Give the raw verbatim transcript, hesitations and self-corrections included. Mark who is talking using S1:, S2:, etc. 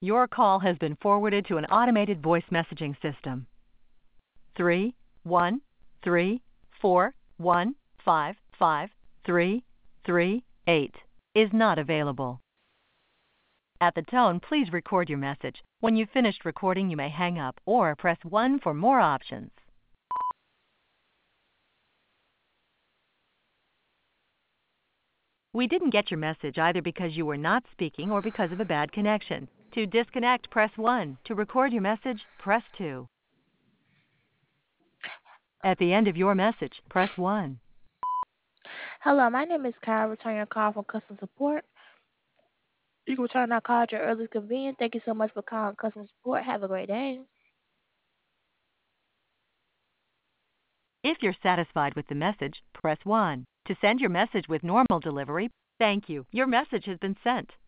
S1: Your call has been forwarded to an automated voice messaging system. Three one three four one five five three three eight is not available. At the tone, please record your message. When you've finished recording, you may hang up or press one for more options. We didn't get your message either because you were not speaking or because of a bad connection. To disconnect, press one. To record your message, press two. At the end of your message, press one.
S2: Hello, my name is Kyle. Returning your call from customer support. You can return our call at your earliest convenience. Thank you so much for calling customer support. Have a great day.
S1: If you're satisfied with the message, press one. To send your message with normal delivery, thank you. Your message has been sent.